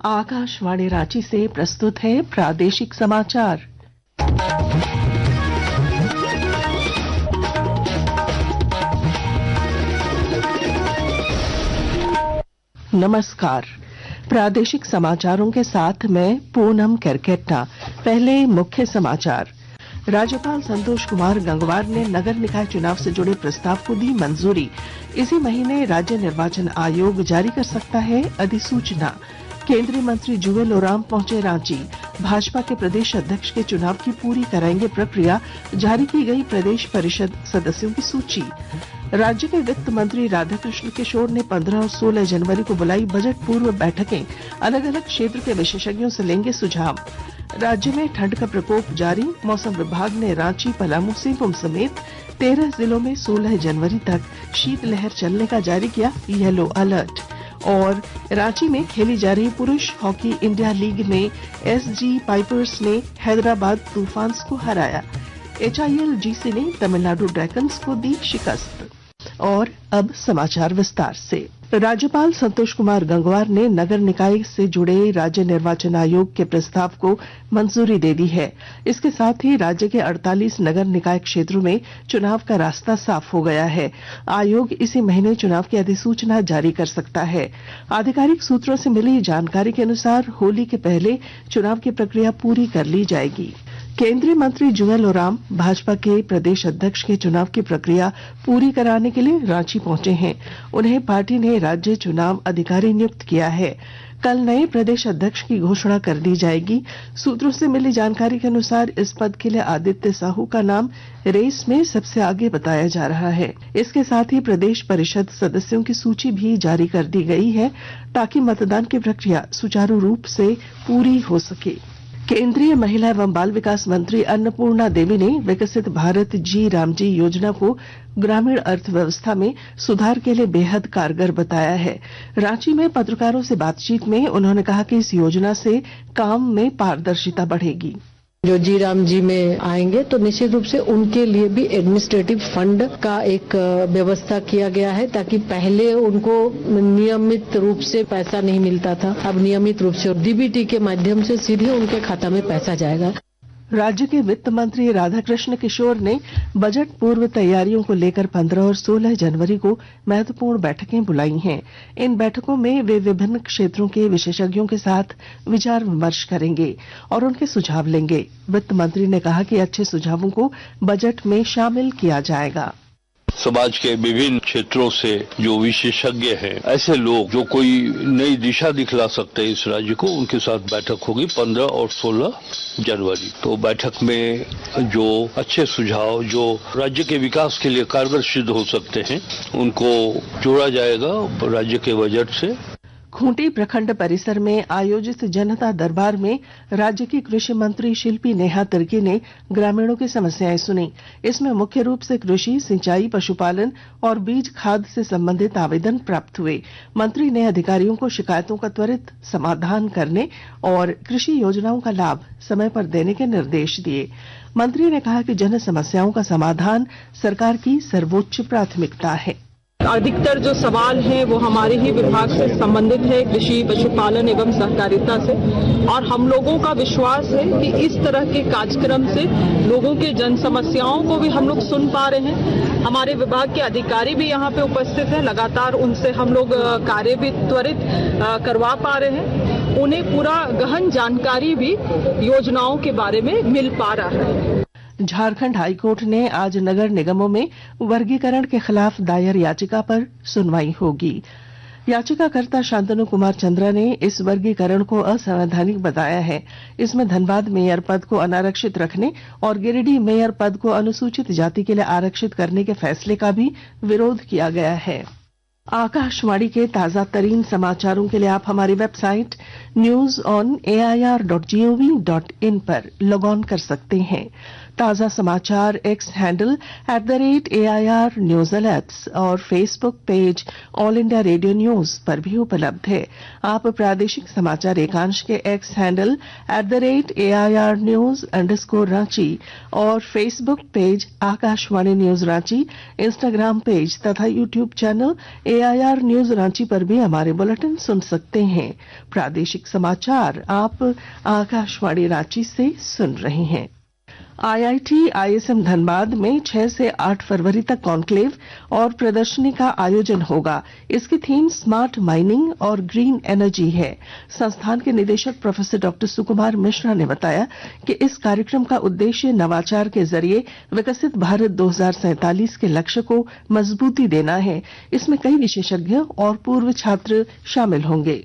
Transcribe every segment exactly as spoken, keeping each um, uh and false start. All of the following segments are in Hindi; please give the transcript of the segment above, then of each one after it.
आकाशवाणी रांची से प्रस्तुत है प्रादेशिक समाचार। नमस्कार, प्रादेशिक समाचारों के साथ मैं पूनम करकेट्टा। पहले मुख्य समाचार। राज्यपाल संतोष कुमार गंगवार ने नगर निकाय चुनाव से जुड़े प्रस्ताव को दी मंजूरी। इसी महीने राज्य निर्वाचन आयोग जारी कर सकता है अधिसूचना। केंद्रीय मंत्री जुएल ओराम पहुंचे रांची। भाजपा के प्रदेश अध्यक्ष के चुनाव की पूरी कराएंगे प्रक्रिया। जारी की गई प्रदेश परिषद सदस्यों की सूची। राज्य के वित्त मंत्री राधाकृष्ण किशोर ने पंद्रह और सोलह जनवरी को बुलाई बजट पूर्व बैठकें। अलग अलग क्षेत्र के विशेषज्ञों से लेंगे सुझाव। राज्य में ठंड का प्रकोप जारी। मौसम विभाग ने रांची, पलामू, सिंहभूम समेत तेरह जिलों में सोलह जनवरी तक शीतलहर चलने का जारी किया येलो अलर्ट। और रांची में खेली जा रही पुरुष हॉकी इंडिया लीग में एसजी पाइपर्स ने हैदराबाद तूफान्स को हराया। एचआईएल जीसी ने तमिलनाडु ड्रैगन्स को दी शिकस्त। और अब समाचार विस्तार से। राज्यपाल संतोष कुमार गंगवार ने नगर निकाय से जुड़े राज्य निर्वाचन आयोग के प्रस्ताव को मंजूरी दे दी है। इसके साथ ही राज्य के अड़तालीस नगर निकाय क्षेत्रों में चुनाव का रास्ता साफ हो गया है। आयोग इसी महीने चुनाव की अधिसूचना जारी कर सकता है। आधिकारिक सूत्रों से मिली जानकारी के अनुसार होली के पहले चुनाव की प्रक्रिया पूरी कर ली जाएगी। केंद्रीय मंत्री जुएल ओराम भाजपा के प्रदेश अध्यक्ष के चुनाव की प्रक्रिया पूरी कराने के लिए रांची पहुंचे हैं। उन्हें पार्टी ने राज्य चुनाव अधिकारी नियुक्त किया है। कल नए प्रदेश अध्यक्ष की घोषणा कर दी जाएगी। सूत्रों से मिली जानकारी के अनुसार इस पद के लिए आदित्य साहू का नाम रेस में सबसे आगे बताया जा रहा है। इसके साथ ही प्रदेश परिषद सदस्यों की सूची भी जारी कर दी गई है ताकि मतदान की प्रक्रिया सुचारू रूप से पूरी हो सके। केंद्रीय महिला एवं बाल विकास मंत्री अन्नपूर्णा देवी ने विकसित भारत जी रामजी योजना को ग्रामीण अर्थव्यवस्था में सुधार के लिए बेहद कारगर बताया है। रांची में पत्रकारों से बातचीत में उन्होंने कहा कि इस योजना से काम में पारदर्शिता बढ़ेगी। जो जी राम जी में आएंगे तो निश्चित रूप से उनके लिए भी एडमिनिस्ट्रेटिव फंड का एक व्यवस्था किया गया है, ताकि पहले उनको नियमित रूप से पैसा नहीं मिलता था, अब नियमित रूप से डीबीटी के माध्यम से सीधे उनके खाता में पैसा जाएगा। राज्य के वित्त मंत्री राधाकृष्ण किशोर ने बजट पूर्व तैयारियों को लेकर पंद्रह और सोलह जनवरी को महत्वपूर्ण बैठकें बुलाई हैं। इन बैठकों में वे विभिन्न क्षेत्रों के विशेषज्ञों के साथ विचार विमर्श करेंगे और उनके सुझाव लेंगे। वित्त मंत्री ने कहा कि अच्छे सुझावों को बजट में शामिल किया जाएगा। समाज के विभिन्न क्षेत्रों से जो विशेषज्ञ हैं, ऐसे लोग जो कोई नई दिशा दिखला सकते हैं इस राज्य को, उनके साथ बैठक होगी पंद्रह और सोलह जनवरी। तो बैठक में जो अच्छे सुझाव जो राज्य के विकास के लिए कारगर सिद्ध हो सकते हैं, उनको जोड़ा जाएगा राज्य के बजट से। खूंटी प्रखंड परिसर में आयोजित जनता दरबार में राज्य की कृषि मंत्री शिल्पी नेहा तिर्की ने ग्रामीणों की समस्याएं सुनी। इसमें मुख्य रूप से कृषि, सिंचाई, पशुपालन और बीज खाद से संबंधित आवेदन प्राप्त हुए। मंत्री ने अधिकारियों को शिकायतों का त्वरित समाधान करने और कृषि योजनाओं का लाभ समय पर देने के निर्देश दिए। मंत्री ने कहा कि जन समस्याओं का समाधान सरकार की सर्वोच्च प्राथमिकता है। अधिकतर जो सवाल हैं वो हमारे ही विभाग से संबंधित है, कृषि, पशुपालन एवं सहकारिता से, और हम लोगों का विश्वास है कि इस तरह के कार्यक्रम से लोगों के जन समस्याओं को भी हम लोग सुन पा रहे हैं। हमारे विभाग के अधिकारी भी यहाँ पे उपस्थित हैं, लगातार उनसे हम लोग कार्य भी त्वरित करवा पा रहे हैं। उन्हें पूरा गहन जानकारी भी योजनाओं के बारे में मिल पा रहा है। झारखंड हाईकोर्ट ने आज नगर निगमों में वर्गीकरण के खिलाफ दायर याचिका पर सुनवाई होगी। याचिकाकर्ता शांतनु कुमार चंद्रा ने इस वर्गीकरण को असंवैधानिक बताया है। इसमें धनबाद मेयर पद को अनारक्षित रखने और गिरिडीह मेयर पद को अनुसूचित जाति के लिए आरक्षित करने के फैसले का भी विरोध किया गया है। आकाशवाणी के ताजा तरीन समाचारों के लिए आप हमारी website news on A I R dot G O V dot in पर लॉग ऑन कर सकते हैं। ताजा समाचार X handle at the rate A I R news alerts और Facebook page All India Radio news पर भी उपलब्ध है। आप प्रादेशिक समाचार एकांश के X handle at the rate A I R news underscore Ranchi और Facebook page Akashvani news Ranchi, Instagram page तथा YouTube channel A I R news Ranchi पर भी हमारे बुलेटिन सुन सकते हैं। प्रादेशिक समाचार आप आकाशवाणी रांची से सुन रहे हैं। I I T I S M Dhanbad में छह से आठ फरवरी तक कॉन्क्लेव और प्रदर्शनी का आयोजन होगा। इसकी थीम स्मार्ट माइनिंग और ग्रीन एनर्जी है। संस्थान के निदेशक प्रोफेसर डॉक्टर सुकुमार मिश्रा ने बताया कि इस कार्यक्रम का उद्देश्य नवाचार के जरिए विकसित भारत दो हजार सैंतालीस के लक्ष्य को मजबूती देना है। इसमें कई विशेषज्ञ और पूर्व छात्र शामिल होंगे।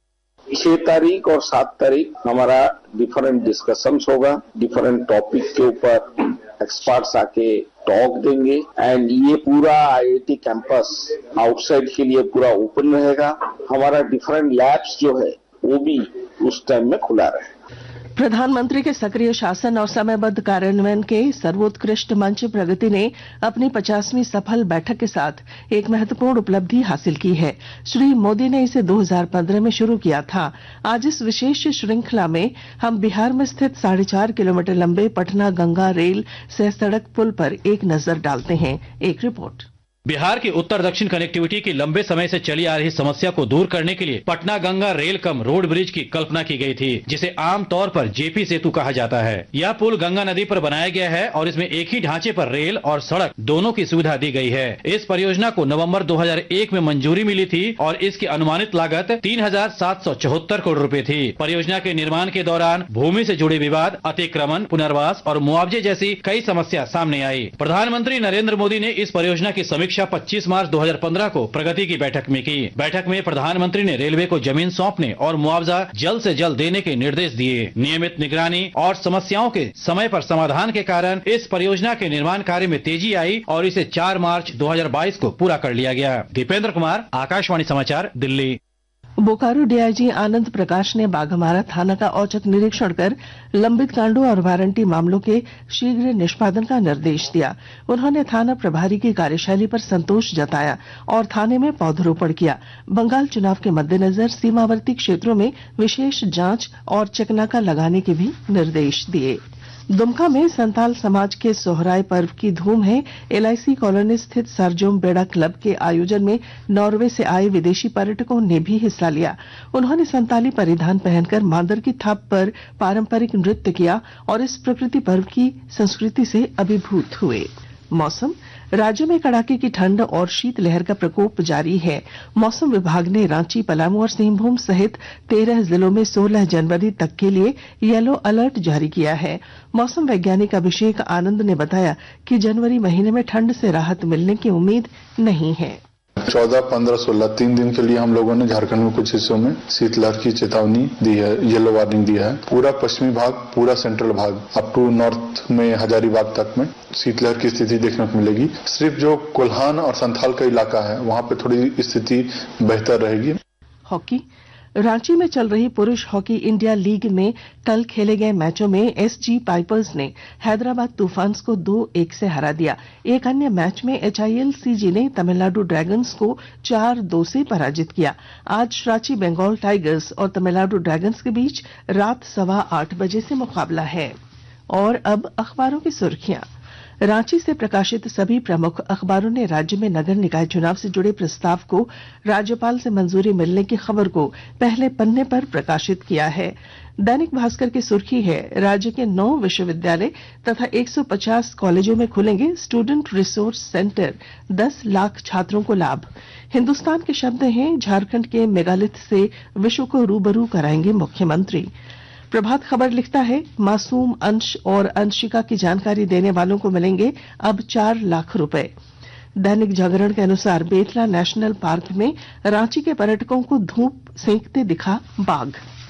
छह तारीख और सात तारीख हमारा डिफरेंट डिस्कशंस होगा। डिफरेंट टॉपिक के ऊपर एक्सपर्ट्स आके टॉक देंगे एंड ये पूरा I I T campus outside के लिए पूरा ओपन रहेगा। हमारा डिफरेंट लैब्स जो है वो भी उस टाइम में खुला रहेगा। प्रधानमंत्री के सक्रिय शासन और समयबद्ध कार्यान्वयन के सर्वोत्कृष्ट मंच प्रगति ने अपनी पचासवीं सफल बैठक के साथ एक महत्वपूर्ण उपलब्धि हासिल की है। श्री मोदी ने इसे दो हजार पंद्रह में शुरू किया था। आज इस विशेष श्रृंखला में हम बिहार में स्थित साढ़े चार किलोमीटर लंबे पटना गंगा रेल सह सड़क पुल पर एक नजर डालते हैं। एक रिपोर्ट। बिहार की उत्तर दक्षिण कनेक्टिविटी की लंबे समय से चली आ रही समस्या को दूर करने के लिए Patna Ganga rail cum road bridge की कल्पना की गई थी, जिसे आमतौर पर जे पी सेतु कहा जाता है। यह पुल गंगा नदी पर बनाया गया है और इसमें एक ही ढांचे पर रेल और सड़क दोनों की सुविधा दी गई है। इस परियोजना को नवंबर दो हजार एक में मंजूरी मिली थी और इसकी अनुमानित लागत तीन हजार सात सौ चौहत्तर करोड़ रूपए थी। परियोजना के निर्माण के दौरान भूमि से जुड़े विवाद, अतिक्रमण, पुनर्वास और मुआवजे जैसी कई समस्या सामने आई। प्रधानमंत्री नरेंद्र मोदी ने इस परियोजना की समीक्षा पच्चीस मार्च दो हजार पंद्रह को प्रगति की बैठक में की। बैठक में प्रधानमंत्री ने रेलवे को जमीन सौंपने और मुआवजा जल्द से जल्द देने के निर्देश दिए। नियमित निगरानी और समस्याओं के समय पर समाधान के कारण इस परियोजना के निर्माण कार्य में तेजी आई और इसे चार मार्च दो हजार बाईस को पूरा कर लिया गया। दीपेंद्र कुमार, आकाशवाणी समाचार, Delhi. Bokaro D I G Anand Prakash ने बाघमारा थाना का औचक निरीक्षण कर लंबित कांडों और वारंटी मामलों के शीघ्र निष्पादन का निर्देश दिया। उन्होंने थाना प्रभारी की कार्यशैली पर संतोष जताया और थाने में पौधरोपण किया। बंगाल चुनाव के मद्देनजर सीमावर्ती क्षेत्रों में विशेष जांच और चेकनाका लगाने के भी निर्देश दिए। दुमका में संताल समाज के सोहराय पर्व की धूम है। एल आई सी कॉलोनी स्थित सरजोम बेड़ा क्लब के आयोजन में नॉर्वे से आए विदेशी पर्यटकों ने भी हिस्सा लिया। उन्होंने संताली परिधान पहनकर मांदर की थाप पर पारंपरिक नृत्य किया और इस प्रकृति पर्व की संस्कृति से अभिभूत हुए। मौसम। राज्य में कड़ाके की ठंड और शीतलहर का प्रकोप जारी है। मौसम विभाग ने रांची, पलामू और सिंहभूम सहित तेरह जिलों में सोलह जनवरी तक के लिए येलो अलर्ट जारी किया है। मौसम वैज्ञानिक अभिषेक आनंद ने बताया कि जनवरी महीने में ठंड से राहत मिलने की उम्मीद नहीं है। चौदह, पंद्रह, सोलह तीन दिन के लिए हम लोगों ने झारखंड में कुछ हिस्सों में शीतलहर की चेतावनी दी है, येलो वार्निंग दिया है। पूरा पश्चिमी भाग, पूरा सेंट्रल भाग अप टू नॉर्थ में हजारीबाग तक में शीतलहर की स्थिति देखने को मिलेगी। सिर्फ जो कोल्हान और संथाल का इलाका है वहां पे थोड़ी स्थिति बेहतर रहेगी। हॉकी। रांची में चल रही पुरुष हॉकी इंडिया लीग में कल खेले गए मैचों में एस जी पाइपर्स ने हैदराबाद तूफान्स को दो एक से हरा दिया। एक अन्य मैच में एच आई एल सी जी ने तमिलनाडु ड्रैगन्स को चार दो से पराजित किया। आज रांची बंगाल टाइगर्स और तमिलनाडु ड्रैगन्स के बीच रात सवा आठ बजे से मुकाबला है। और अब अखबारों की सुर्खियां। रांची से प्रकाशित सभी प्रमुख अखबारों ने राज्य में नगर निकाय चुनाव से जुड़े प्रस्ताव को राज्यपाल से मंजूरी मिलने की खबर को पहले पन्ने पर प्रकाशित किया है। दैनिक भास्कर की सुर्खी है, राज्य के नौ विश्वविद्यालय तथा एक सौ पचास कॉलेजों में खुलेंगे स्टूडेंट रिसोर्स सेंटर, दस लाख छात्रों को लाभ। हिन्दुस्तान के शब्द हैं, झारखंड के मेगालिथ से विश्व को रूबरू कराएंगे मुख्यमंत्री। प्रभात खबर लिखता है, मासूम अंश और अंशिका की जानकारी देने वालों को मिलेंगे अब चार लाख रुपए। दैनिक जागरण के अनुसार बेतला नेशनल पार्क में रांची के पर्यटकों को धूप सेंकते दिखा बाघ।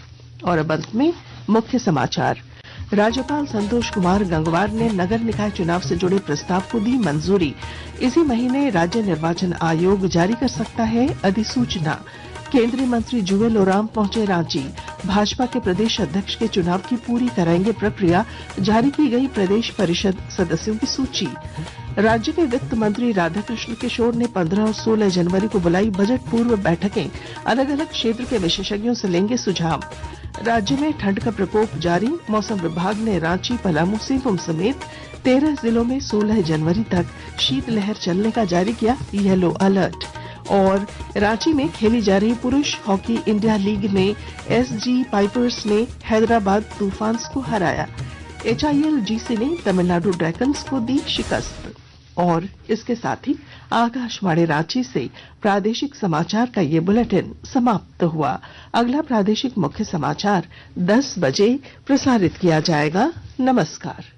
और अब अंत में मुख्य समाचार। राज्यपाल संतोष कुमार गंगवार ने नगर निकाय चुनाव से जुड़े प्रस्ताव को दी मंजूरी। इसी महीने राज्य निर्वाचन आयोग जारी कर सकता है अधिसूचना। केंद्रीय मंत्री जुएल ओराम पहुंचे रांची। भाजपा के प्रदेश अध्यक्ष के चुनाव की पूरी कराएंगे प्रक्रिया, जारी की गई प्रदेश परिषद सदस्यों की सूची। राज्य के वित्त मंत्री राधाकृष्ण किशोर ने पंद्रह और सोलह जनवरी को बुलाई बजट पूर्व बैठकें, अलग अलग क्षेत्र के विशेषज्ञों से लेंगे सुझाव। राज्य में ठंड का प्रकोप जारी, मौसम विभाग ने रांची, पलामू, सिंहभूम समेत तेरह जिलों में सोलह जनवरी तक शीतलहर चलने का जारी किया येलो अलर्ट। और रांची में खेली जा रही पुरुष हॉकी इंडिया लीग में एसजी पाइपर्स ने हैदराबाद तूफान्स को हराया। एचआईएल जीसी ने तमिलनाडु ड्रैगन्स को दी शिकस्त। और इसके साथ ही आकाशवाणी रांची से प्रादेशिक समाचार का ये बुलेटिन समाप्त हुआ। अगला प्रादेशिक मुख्य समाचार दस बजे प्रसारित किया जाएगा। नमस्कार।